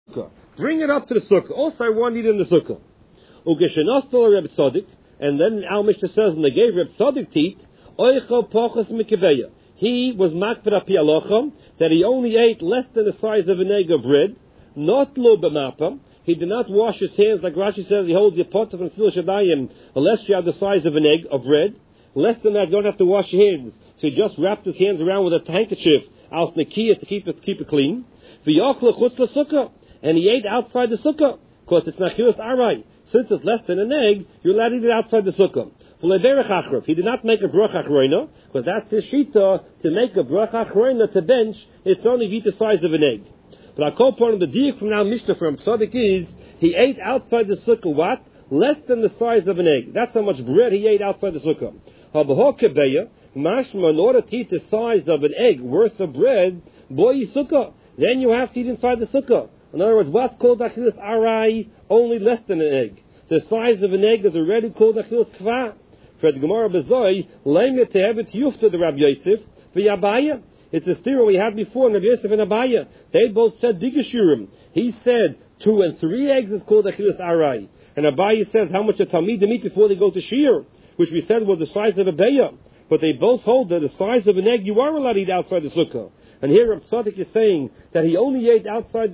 Bring it up to the sukkah. Also, I want it in the sukkah. Ugeshenastal Reb Tzadik, and then Al Mishnah says, when they gave Reb Tzadik teeth, Oicho Pochas Mikeveya. He was makpid api alocha that he only ate less than the size of an egg of bread, not lo b'mapa. He did not wash his hands, like Rashi says. He holds the pot of Nefil Shadayim, unless you have the size of an egg of bread. Less than that, you don't have to wash your hands. So he just wrapped his hands around with a handkerchief, al nekiyah, to keep it clean. V'yachla chutz l'sukkah, and he ate outside the sukkah, because it's nachilas aray. Since it's less than an egg, you're allowed to eat it outside the sukkah. He did not make a bracha achroina, because that's his shita, to make a bracha achroina to bench, it's only eat the size of an egg. But our core point of the diak from now Mishnah from Tzaddik is, he ate outside the sukkah what? Less than the size of an egg. That's how much bread he ate outside the sukkah. Mashma, in order to eat the size of an egg worth of bread, boy sukkah, then you have to eat inside the sukkah. In other words, what's called achilas arai? Only less than an egg. The size of an egg is already called achilas kva. For the Gemara Bezoi, Lema Tehevet Yufta the Rabbi Yosef, V'Yabaya. It's a theory we had before in Rabbi Yosef and Abaya. They both said Digashurim. He said 2 and 3 eggs is called achilas arai. And Abaya says how much a Talmid eat before they go to Shir, which we said was the size of a beya. But they both hold that the size of an egg you are allowed to eat outside the sukkah. And here Rav Tzaddik is saying that he only ate outside the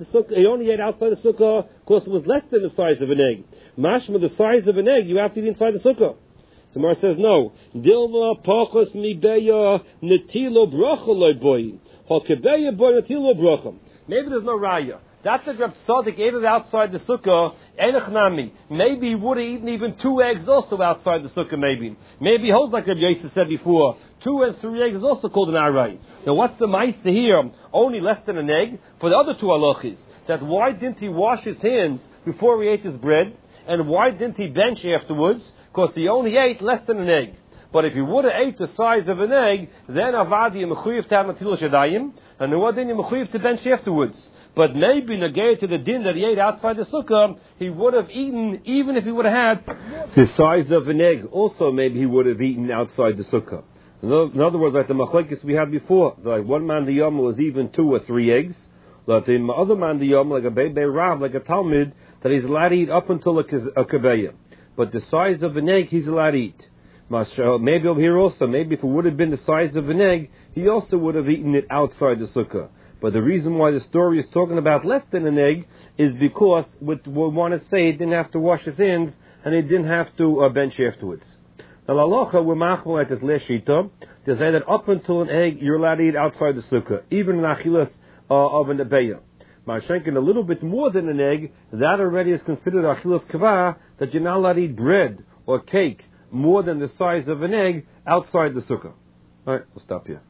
sukkah because it was less than the size of an egg. Mashma, the size of an egg, you have to eat inside the sukkah. So Mar says no. Dilma pachos mi beya netilo bracha loy boy. Hakebeya boy netilo bracha. Maybe there's no raya. That's the Rav Tzaddik ate it outside the sukkah. Enechnami. Maybe he would have eaten even 2 eggs also outside the sukkah. Maybe he holds like Rabbi Yosef said before. 2 and 3 eggs is also called an aray. Now what's the ma'isa here? Only less than an egg. For the other 2 halachis, that why didn't he wash his hands before he ate his bread, and why didn't he bench afterwards? Because he only ate less than an egg. But if he would have ate the size of an egg, then avadi mechuyev to have netilas yadayim, and the then mechuyev to bench afterwards. But maybe negate to the din that he ate outside the sukkah, he would have eaten, even if he would have had the size of an egg. Also, maybe he would have eaten outside the sukkah. In other words, like the machlekes we had before, like one man the yom was even 2 or 3 eggs. Like the other man the yom, like a bebe rav, like a talmid, that he's allowed to eat up until a kabeya. But the size of an egg, he's allowed to eat. Maybe over here also, maybe if it would have been the size of an egg, he also would have eaten it outside the sukkah. But the reason why the story is talking about less than an egg is because we want to say he didn't have to wash his hands and he didn't have to bench afterwards. Now, lalacha, we're machmel at this leshita. They say that up until an egg, you're allowed to eat outside the sukkah, even in achilas of an abeya. Ma'ashenkin, a little bit more than an egg, that already is considered achilas kavah, that you're not allowed to eat bread or cake more than the size of an egg outside the sukkah. All right, we'll stop here.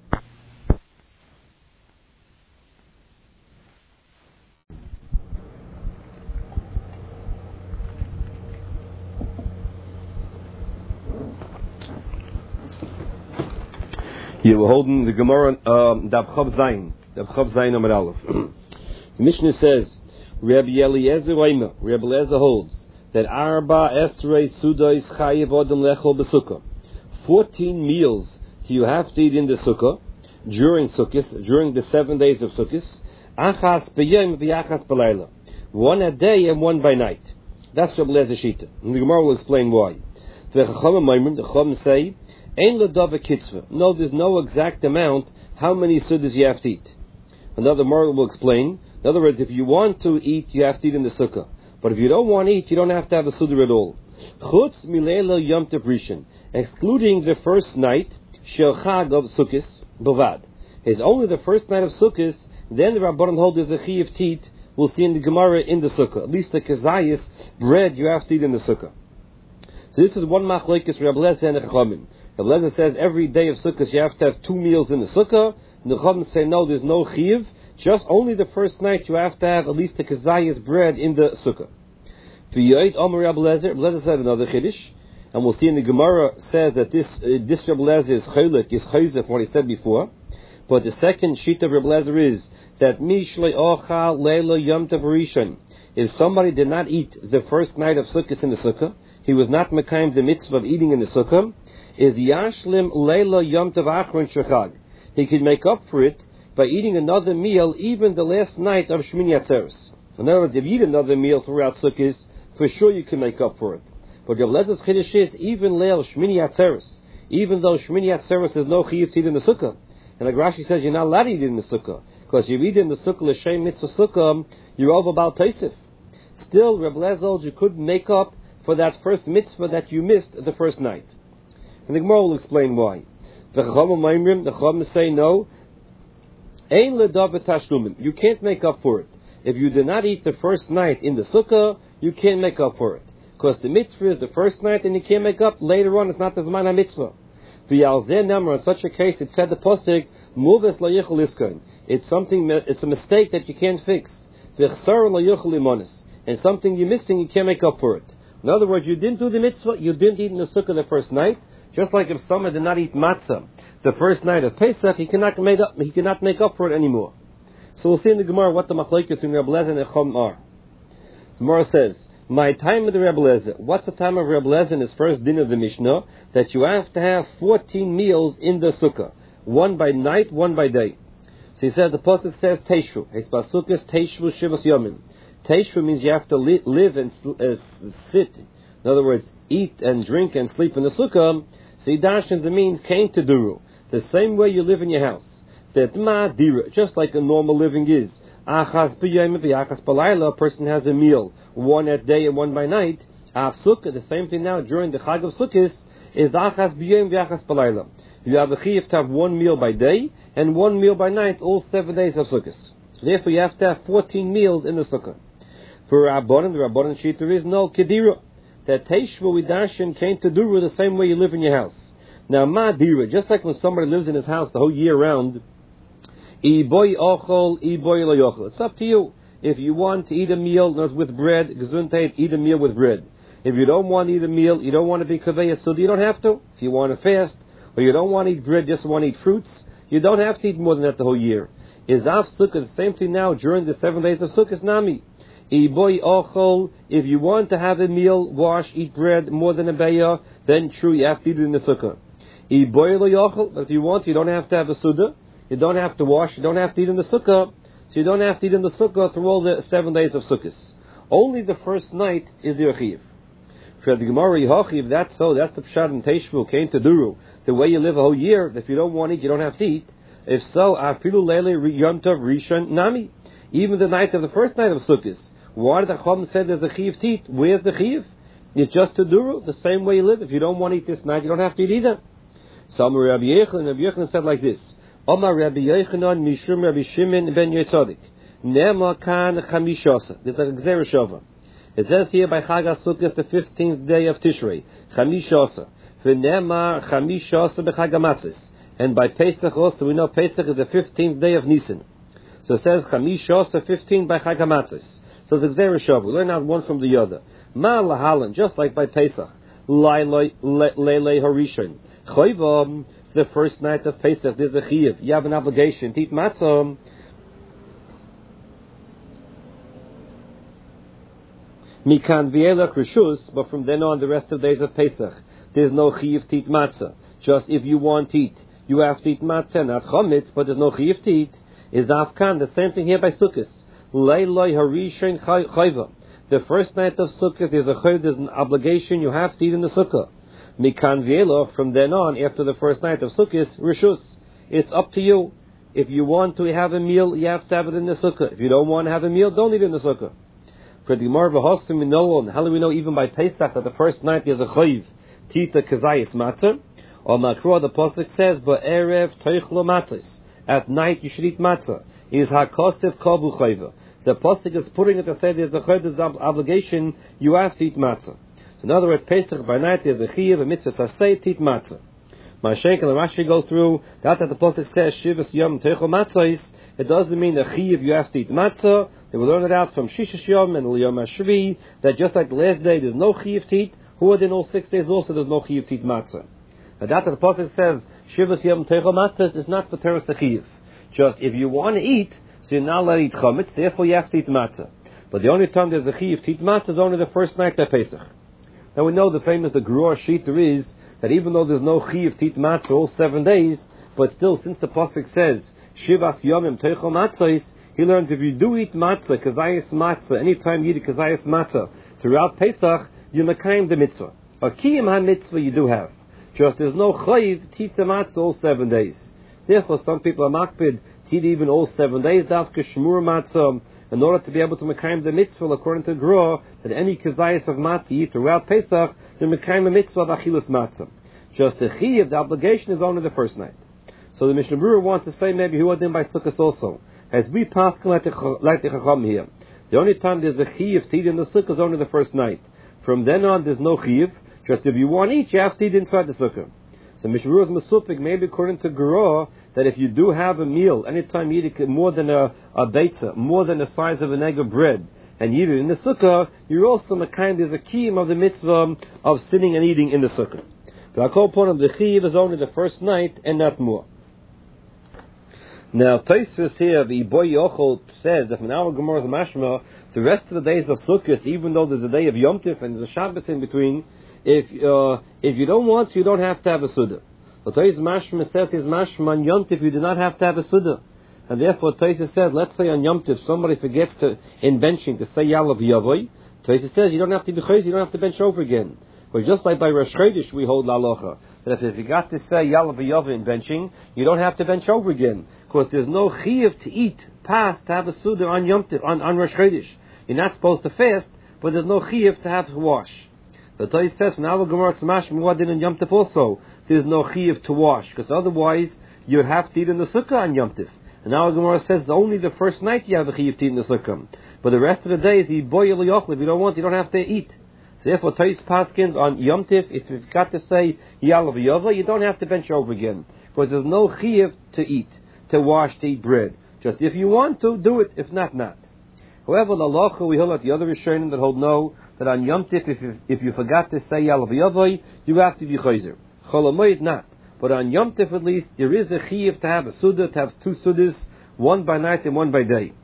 Yeah, we're holding the Gemara Daf Chav Zayin Amar Aleph. The Mishnah says, Rabbi Eliezer holds that Arba Esrei Sudais Chayev Odom Lechol B'Sukkah. 14 meals do you have to eat in the Sukkah during Sukkot, during the 7 days of Sukkot. Achas B'Yom v'Achas B'Layla. 1 a day and 1 by night. That's Rabbi Eliezer Shita. And the Gemara will explain why. The Chacham say, no, there's no exact amount how many sudas you have to eat. Another Gemara will explain. In other words, if you want to eat, you have to eat in the sukkah. But if you don't want to eat, you don't have to have a suda at all. Chutz mileila yom tov rishon, excluding the first night, shel chag of sukkos, bavad. It's only the first night of sukkos, then the Rabbanan hold there's a chiyuv to eat. We'll see in the Gemara in the sukkah. At least the kazayis, bread, you have to eat in the sukkah. So this is one machlokes Rabbi Eliezer and the Chachamim. Rabbi Eliezer says every day of Sukkot you have to have 2 meals in the Sukkah. And the Chachamim say no, there's no chiyuv. Just only the first night you have to have at least the kazayas bread in the Sukkah. Rabbi Eliezer said another chiddush, and we'll see in the Gemara says that this Rabbi Eliezer is chaylik, is chayzef, what he said before. But the second sheet of Rabbi Eliezer is that mishlei ochal leila yom tov rishon. If somebody did not eat the first night of Sukkot in the Sukkah, he was not mekayim the mitzvah of eating in the Sukkah, is yashlim leila yom tov achron shechag. He could make up for it by eating another meal even the last night of Shmini Atzeres. In other words, if you eat another meal throughout Sukkot, for sure you can make up for it. But Rav Lezer's Chiddush is, even Leil Shmini Atzeres, even though Shmini Atzeres is no chiyuv to eat in the Sukkah. And like Rashi says, you're not allowed to eat in the Sukkah. Because you eat in the Sukkah, L'Shem Mitzvah Sukkah, you're over Baal Tosef. Still, Rav Lezer, you couldn't make up for that first mitzvah that you missed the first night. And the Gemara will explain why. The Chachamim say no. Ein ledav tashlumin. You can't make up for it. If you did not eat the first night in the Sukkah, you can't make up for it. Because the mitzvah is the first night and you can't make up later on. It's not the Zman HaMitzvah. In such a case, it said the Pasuk, Muves lo yichol iskan. It's a mistake that you can't fix. V'chsar lo yichol imonis. And something you're missing, you can't make up for it. In other words, you didn't do the mitzvah, you didn't eat in the Sukkah the first night. Just like if someone did not eat matzah the first night of Pesach, he cannot make up for it anymore. So we'll see in the Gemara what the machlokes in Reb Lezer and Chum are. The Gemara says, my time of the Reb Lezer. What's the time of Reb Lezer in his first din of the Mishnah? That you have to have 14 meals in the Sukkah. One by night, one by day. So he says, the Pasuk says, Teishvu. His Pasuk is Teishvu Shivas Yomim. Teishvu means you have to live and sit. In other words, eat and drink and sleep in the Sukkah. So he dashes the means, Kain Teduru. The same way you live in your house. Tetma Dira. Just like a normal living is. Achas b'yom v'achas b'layla. A person has a meal, one at day and one by night. Av Sukkah, the same thing now during the Chag of Sukkot, is achas b'yom v'achas b'layla. You have a chiyuv to have one meal by day and one meal by night, all 7 days of Sukkot. Therefore, you have to have 14 meals in the Sukkah. For Rabbanan, the Rabbanan Shita is no kedira. That Teishvu with Dashin came to do the same way you live in your house. Now, ma dira, just like when somebody lives in his house the whole year round, iboy ochol, iboy lo yochol. It's up to you. If you want to eat a meal with bread, gesundheit, eat a meal with bread. If you don't want to eat a meal, you don't want to be kaveh sud, you don't have to. If you want to fast, or you don't want to eat bread, just want to eat fruits, you don't have to eat more than that the whole year. Is Av Sukkah the same thing now during the 7 days of Sukkot? Nami. Iboy ochol, if you want to have a meal, wash, eat bread more than a bayah, then true, you have to eat it in the Sukkah. Iboy lo yochol, but if you want, you don't have to have a suda, you don't have to wash, you don't have to eat in the Sukkah, so you don't have to eat in the Sukkah through all the 7 days of Sukkot. Only the first night is the Yechiv. For the Gemara Yehochi, if that's so, that's the Pshat in Teishvu, came to Duru. The way you live a whole year, if you don't want to eat, you don't have to eat. If so, Afilu Leile Yom Tov Rishon Nami. Even the night of the first night of Sukkot. Why did the Chacham say there's a Chiv to eat? Where's the Chiv? It's just to Duru, the same way you live. If you don't want to eat this night, you don't have to eat either. So Rabbi Yochanan said like this. Omar Rabbi Yochanan Mishum Rabbi Shimon ben Yetzodik. Nema kan chamishasa. There's a Gzera Shova. It says here by Chag HaSukkos, the 15th day of Tishrei. Chamishasa. V'nema chamishasa b'Chag HaMatzos. And by Pesach also, we know Pesach is the 15th day of Nisan. So it says chamishasa 15 by Chag HaMatzos. So it's a Gzera Shova. We learn out one from the other. Ma lahalan, just like by Pesach. Leilei Harishon. Choyvam, the first night of Pesach, there's a chiyuv. You have an obligation to eat matzah. Mikan v'elach rishus, but from then on, the rest of the days of Pesach, there's no chiyuv to eat matzah. Just if you want to eat, you have to eat matzah, not chometz, but there's no chiyuv to eat. Is afkan, the same thing here by Sukkot. Leiloi harishon chayva. The first night of Sukkot, there's an obligation you have to eat in the Sukkah. Mikan v'elach, from then on, after the first night of Sukkot, rishus. It's up to you. If you want to have a meal, you have to have it in the Sukkah. If you don't want to have a meal, don't eat in the Sukkah. For the Gemara v'hosim we know, how do we know even by Pesach that the first night is a chayiv tita kazayis matzah? Or Makro, the pasuk says, "Ba'erev toichlo matzos." At night you should eat matzah. Is hakosef kavu chayva. The pasuk is putting it to say there's a chayiv obligation. You have to eat matzah. In other words, Pesach by night there's a chayiv a mitzvah sasei to eat matzah. Mashenk and the Rashi go through that the pasuk says shivas yom toichlo matzos. It doesn't mean the chayiv you have to eat matzah. They will learn it out from Shishish Yom and Yom HaShvi that just like the last day there's no chayiv to eat, who in all 6 days also there's no chayiv to eat matzah. And that the pasuk says Shivas Yom Teichel Matzah is not for teres chayiv. Just if you want to eat, so you're not allowed to eat chametz, therefore you have to eat matzah. But the only time there's a chayiv to eat matzah is only the first night of Pesach. Now we know the famous the Gror Shita is that even though there's no chayiv to eat matzah all 7 days, but still since the pasuk says Shivas Yomim Teichel Matzah, he learns if you do eat matzah, kazayas matzah, anytime you eat a kazayas matzah throughout Pesach, you mekayim the mitzvah. A kiyum ha-mitzvah you do have. Just there's no chayiv to eat the matzah all 7 days. Therefore, some people are makpid to eat even all 7 days, dafka shmur matzah, in order to be able to mekayim the mitzvah, according to Gra, that any kazayas of matzah you eat throughout Pesach, you mekayim the mitzvah of achilus matzah. Just the chiyuv, the obligation is only the first night. So the Mishnah Berurah wants to say maybe who are then by Sukkot also. As we pass like the Chacham here, the only time there's a chiyuv to eat in the Sukkah is only the first night. From then on, there's no chiyuv. Just if you want to eat, you have to eat inside the Sukkah. So Mishnah Berurah is masupik, maybe according to Gra, that if you do have a meal, anytime you eat it more than a beitza, more than the size of an egg of bread, and you eat it in the Sukkah, you're also there's a kiyum of the mitzvah of sitting and eating in the Sukkah. But I call upon him, the chiyuv is only the first night and not more. Now, Tosfos here, the Boy Yochel says that from our Gemara's mashma, the rest of the days of Sukkot, even though there's a day of Yom Tif and there's a Shabbos in between, if you don't want to, you don't have to have a Suda. But Tosfos mashma says his mashma on Yom Tif, you do not have to have a Suda. And therefore, Tosfos says, let's say on Yom Tif, somebody forgets to, in benching, to say Yalav Yavoy. Tosfos says, you don't have to be chayz, you don't have to bench over again. But just like by Rosh Chodesh, we hold la'alocha, that if you got to say Yalav Yavoy in benching, you don't have to bench over again. Because there's no chiyuv to eat past to have a suda on Yom Tif, on Rosh Chodesh. You're not supposed to fast, but there's no chiyuv to have to wash. The Torah says, now the Gemara Tzmash Muadin in Yom Tif also, there's no chiyuv to wash, because otherwise you have to eat in the sukkah on Yom Tif. And now the Gemara says only the first night you have a chiyuv to eat in the sukkah. But the rest of the days, if you don't want, you don't have to eat. So therefore, Torah's paskins on Yom Tif, if you've got to say Yalav Yava, you don't have to bench over again, because there's no chiyuv to eat, to wash, to eat bread. Just if you want to, do it. If not, not. However, the halacha we hold at the other Rishonim that hold no, that on Yom Tif, if you forgot to say Yalav Yavoy, you have to be chayzer. Chol Hamoed not. But on Yom Tif at least, there is a chiyuv to have a suda, to have 2 sudas, one by night and one by day.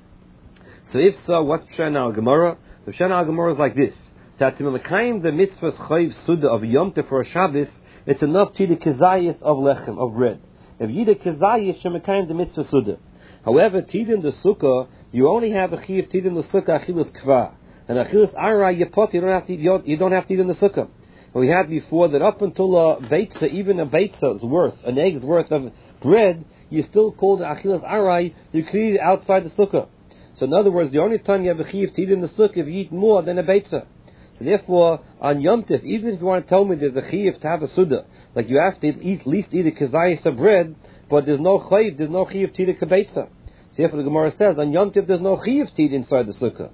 So if so, what's Pshan al Gemara? The Pshan al Gemara is like this: that to melekayim the mitzvah's chayv suda of Yom Tif for a Shabbos, it's enough to eat a kezayis of lechem, of bread. If you eat a kezayis, you mekayim the mitzvah suda. However, to eat in the sukkah, you only have a chiyuv to eat in the sukkah achilus kva. And achilus ara yepot, you don't have to eat in the sukkah. And we had before that up until a beitza, even a beitza's worth, an egg's worth of bread, you still call the achilus arai, you can eat it outside the sukkah. So in other words, the only time you have a chiyuv to eat in the sukkah if you eat more than a beitza. So therefore, on Yom Tif, even if you want to tell me there's a chiyuv to have a suda, like you have to at least eat a kezayis of bread, but there's no chiyuv to eat a kebeitza. So therefore the Gemara says, on Yom Tif there's no chiyuv to eat inside the sukkah.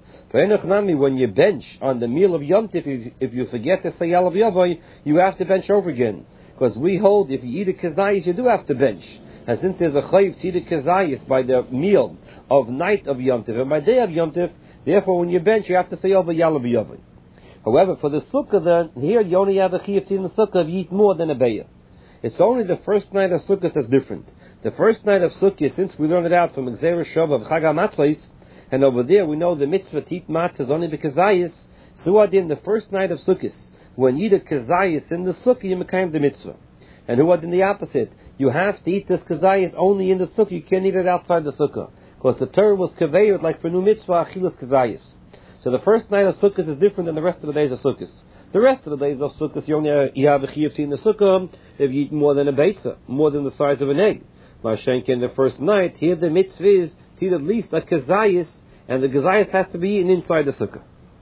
When you bench on the meal of Yom Tif, if you forget to say Yalav Yavoy, you have to bench over again. Because we hold, if you eat a kezayis, you do have to bench. And since there's a chiyuv to eat a kezayis by the meal of night of Yom Tif and by day of Yom Tif, therefore when you bench, you have to say over Yalav Yavoy. However, for the sukkah, then, here you only have a chiyuv in the sukkah if you eat more than a beya. It's only the first night of sukkah that's different. The first night of sukkah, since we learned it out from Gzeira Shava of Chag HaMatzos, and over there we know the mitzvah to eat matzahs only because kazayis, so in the first night of sukkah, when you eat a kazayis in the sukkah, you mekayim the mitzvah. And who in the opposite, you have to eat this kazayis only in the sukkah, you can't eat it outside the sukkah. Because the Torah was kaveyed like for new mitzvah, achilus kazayis. So the first night of Sukkot is different than the rest of the days of Sukkot. The rest of the days of Sukkot, you have a chiyuv in the Sukkah if you eat more than a beitza, more than the size of an egg. Mashenk in the first night, here the mitzvah is to eat at least a kezayis, and the kezayis has to be eaten inside the Sukkah.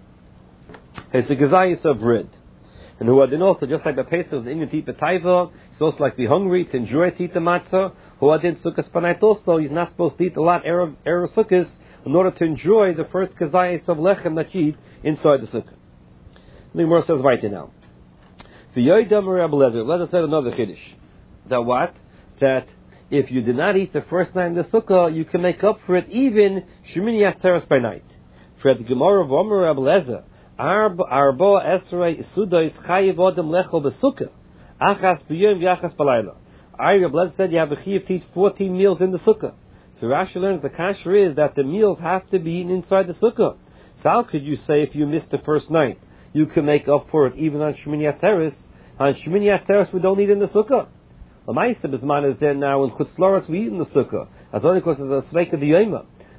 It's a kezayis of bread. And who are then also, just like the Pesach, the Indian to eat the taiva, he's supposed to be hungry, to enjoy to eat the matzah. Who are then Sukkot Spanait also, he's not supposed to eat a lot Erev Sukkot, in order to enjoy the first kazayis of lechem that you eat inside the sukkah. The Gemara says right now. V'yoydam Rabbi Lezer said another chiddush. That what? That if you did not eat the first night in the sukkah, you can make up for it even Shemini Atzeres by night. For the Gemara of Omer Rabbi Lezer, Arba Esrei Suda is Chayiv Odem Lechol B'Sukkah, Achas B'Yom V'Achas B'Layla. Rabbi Lezer said you have a chiyuv to eat 14 meals in the sukkah. So Rashi learns the kasher is that the meals have to be eaten inside the sukkah. So how could you say if you missed the first night, you can make up for it even on Shemini Atzeres? On Shemini Atzeres we don't eat in the sukkah. The Ma'aseh B'Zman is there now in Chutz La'aretz we eat in the sukkah. As only because it's a Sveika D'Yoma.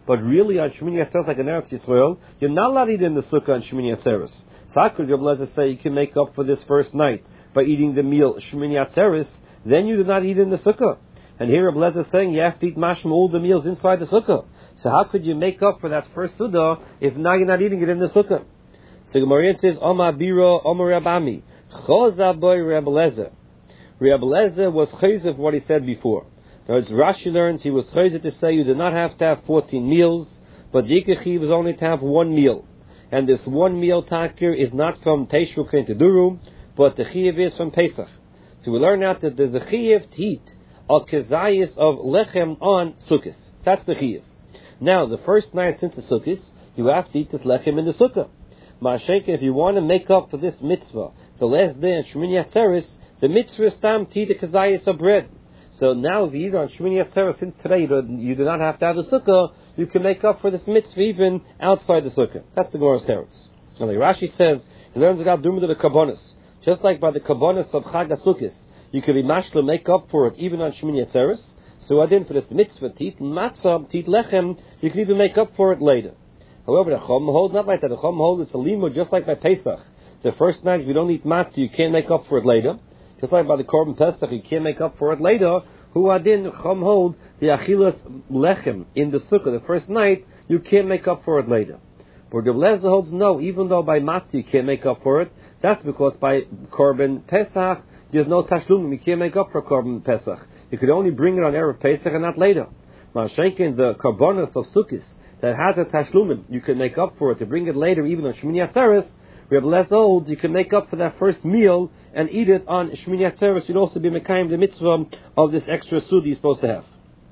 But really, on Shemini Atzeres, like in Eretz Yisrael, you're not allowed to eat in the sukkah on Shemini Atzeres. So how could Rabbi Lezer say you can make up for this first night by eating the meal Shemini Atzeres? Then you do not eat in the sukkah. And here Rabbi Lezer is saying you have to eat mashma all the meals inside the sukkah. So how could you make up for that first suda if now you're not eating it in the sukkah? So Gemara says, Omar Biro, Omar Rabami, Chozaboy Rabbi Lezer. Rabbi Lezer was chayzer of what he said before. Now, as Rashi learns, he was chayzer to say you do not have to have 14 meals, but the Ikechi was only to have one meal. And this one meal takir is not from Teishru Kain Tedurum, but the Chiyav is from Pesach. So we learn out that there's a Chiyav to eat a kezayis of lechem on Sukkot. That's the Chiyav. Now, the first night since the Sukkot, you have to eat this lechem in the Sukkah. Ma'ashenka, if you want to make up for this mitzvah, the last day on Shemini Atzeres, the mitzvah is tam to eat a kezayis of bread. So now, if you eat on Shemini Atzeres, since today you do not have to have the Sukkah, you can make up for this mitzvah even outside the Sukkah. That's the Gemara's teretz. And like Rashi says, he learns about Dumah to the Kabbonis. Just like by the Kabbonis of Chag HaSukkos, you can be mashla make up for it even on Shemini Atzeres. So adin for this mitzvah, to eat matzah, to eat lechem, you can even make up for it later. However, the Chum hold not like that. The Chum hold it's a limud just like by Pesach. The first night if you don't eat matzah, you can't make up for it later. Just like by the Korban Pesach, you can't make up for it later. Who adin Chum hold the achilas lechem in the sukkah the first night, you can't make up for it later. But the Lezer holds no, even though by matzah you can't make up for it, that's because by Korban Pesach there's no tashlumim. You can't make up for Korban Pesach. You could only bring it on Erev Pesach and not later. Ma'ashenkin, the Karbonos of Sukkot that has a tashlumim, you can make up for it to bring it later, even on Shemini Atzeres. We have less old. You can make up for that first meal and eat it on Shemini Atzeres. You'd also be mekayim the mitzvah of this extra sud you're supposed to have.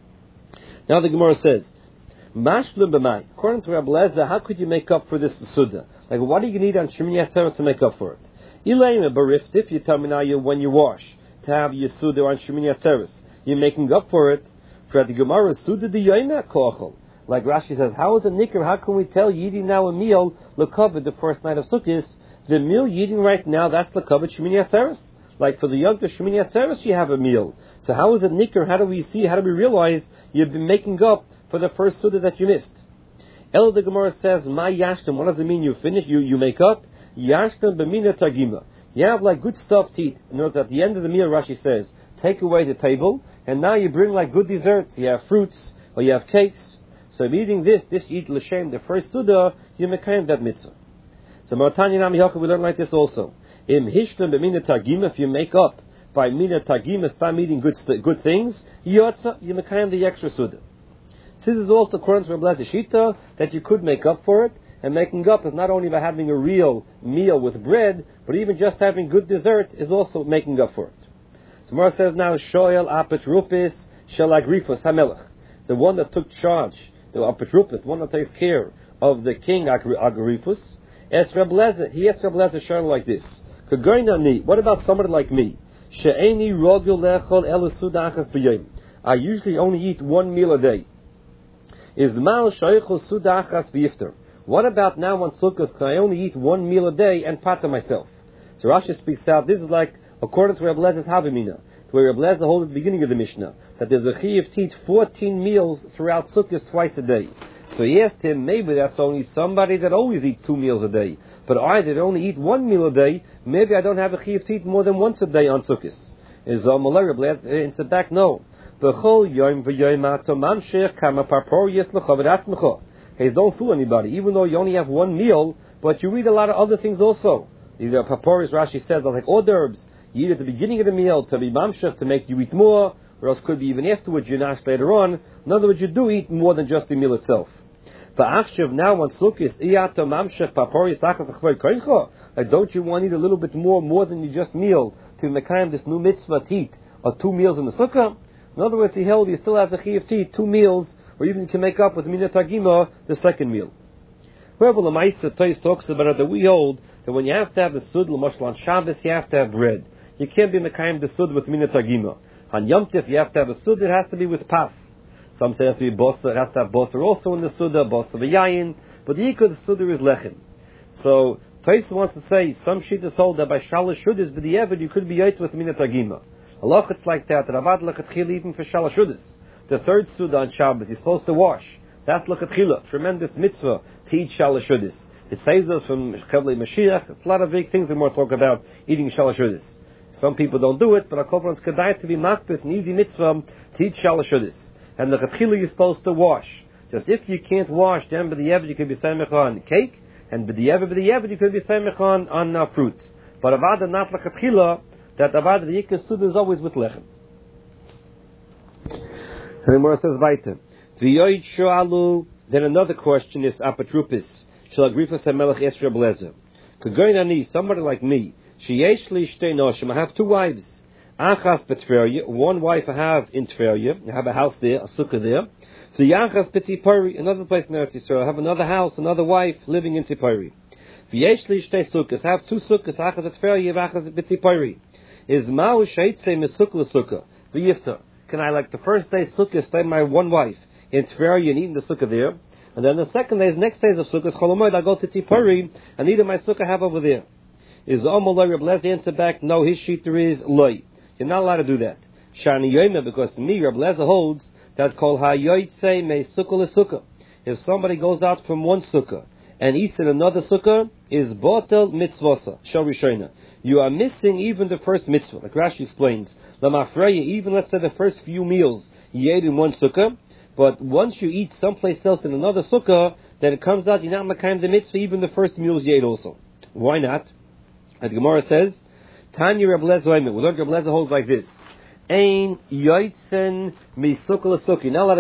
Now the Gemara says, Mashlum b'mai. According to Rabbi Lezer, how could you make up for this suda? Like, what are you going to need on Shemini Atzeres to make up for it? Ilayim b'rift, if you tell me now when you wash to have your suda on Shemini Atzeres, you're making up for it. For the Gemara, suda di yoyna kochel. Like Rashi says, how is it nikr? How can we tell you eating now a meal l'kavod the first night of Sukkot? The meal you're eating right now, that's l'kavod Shemini Atzeres. Like for the Yom Tov Shemini Atzeres, you have a meal. So how is it nikr? How do we see? How do we realize you've been making up for the first suda that you missed? El the Gemara says, "Ma yashtem." What does it mean? You finish? You make up? Yashtem b'mina tagima. You have like good stuff to eat. Notice at the end of the meal, Rashi says, take away the table, and now you bring like good desserts. You have fruits or you have cakes. So if eating this you eat l'shem the first suda, you mekayim that mitzvah. So Maratanya Nami Yaakov, we learn like this also. Im hishtem b'mina tagima, if you make up by mina tagima, start eating good things, yotza, you mekayim the extra suda. This is also according to Rabbi Lezer Shita that you could make up for it, and making up is not only by having a real meal with bread, but even just having good dessert is also making up for it. Tomorrow says now, Shoel Apetrupis Shel Agrifus HaMelech, the one that took charge, the Apetrupis, the one that takes care of the king Agrifus. Asked Rabbi Lezer, he asked Rabbi Lezer Shel like this: Kagoynani, what about somebody like me? She'eni Rogul Lechol Elusudachas B'Yom. I usually only eat one meal a day. Izmal Shoichel Sudachas B'Yifter. What about now on Sukkot? Can I only eat one meal a day and pata myself? So Rashi speaks out. This is like according to Rabbi Lezer's Havimina, where Rabbi Lezer holds at the beginning of the Mishnah that there's a chiyuv to eat 14 meals throughout Sukkot twice a day. So he asked him, maybe that's only somebody that always eats 2 meals a day. But I that only eat 1 meal a day, maybe I don't have a chiyuv to eat more than once a day on Sukkot. Is Rabbi Lezer answered back, no. Hey, don't fool anybody. Even though you only have 1 meal, but you read a lot of other things also. These are paporis, Rashi says, are like hors d'oeuvres. You eat at the beginning of the meal to be mamshech, to make you eat more, or else could be even afterwards, you nash later on. In other words, you do eat more than just the meal itself. V'achshav now on Sukkot, iyata mamshech paporis achas achvei koincha. Like, don't you want to eat a little bit more than you just meal to mekayim this new mitzvah to eat, or 2 meals in the sukkah? In other words, he held you still have the chiyuv to eat 2 meals, or even you can make up with mina tagima the second meal. However, the Ma'aseh Tois talks about it that we hold that when you have to have the sud l'moshel on Shabbos, you have to have bread. You can't be mekayim the sud with mina tagima. On Yom Tov, you have to have a sud. It has to be with paf. Some say it has to be bosa. It has to have bosa also in the suda, bosa v'yayin. But the ikar the suda is lechem. So Tois wants to say some shittas hold that by shalosh shudas b'diavad you could be yotz with mina tagima. Halach it's like that. Ravad lechatchil even for shalosh shudas. The third suda on Shabbos, you're supposed to wash. That's l'chatchila, tremendous mitzvah to eat shalosh shudas. It saves us from Kavli Mashiach. It's a lot of big things we want to talk about eating shalosh shudas. Some people don't do it, but a couple of kedai to be makbis, an easy mitzvah to eat shalosh shudas. And l'chatchila you're supposed to wash. Just if you can't wash, then b'di'evet you could be samech on cake, and b'di'evet you could be samech on fruit. But avada not l'chatchila, that avada the yikah suda is always with lechem. And the Gemara says weiter. V'yoyid sho'alu, then another question is apatrupis. Shall agrifas hamelech esra blezer. Kagoyin ani, somebody like me, sheyesh li shtei noshim, I have two wives. Achas betferya, one wife I have in Tverya, I have a house there, a sukkah there. The Yachas B'Tzipori, another place in Eretz Yisrael, I have another house, another wife living in Tzipori. V'yesh li shtei sukkahs, I have two sukkahs, Achas Betferya, Achas B'Tzipori. Is ma'u sheitze mesukah l'sukkah, v'yifta. Can I, like the first day sukkah, stay my one wife in Tverya and eating the sukkah there, and then the second day, next days of sukkah, Cholamoid, I go to Tzipori and eat my sukkah I have over there. Is Omaloi Reb Lezer answer back? No, his sheeter is loy. You're not allowed to do that. Shani Yomer, because me, Reb Lezer holds that kol hayoytze me sukkah l'sukkah. If somebody goes out from one sukkah and eats in another sukkah, is botel mitzvasa shel rishona. You are missing even the first mitzvah. Like Rashi explains, lamafreya, even let's say the first few meals you ate in one sukkah, but once you eat someplace else in another sukkah, then it comes out you're not makayim the mitzvah, even the first meals you ate also. Why not? As the Gemara says, Tanya Reb Lezer Oimer. We learned Reb Lezer holds like this. Ein yoitzen mi sukkah l'sukkah. You're not allowed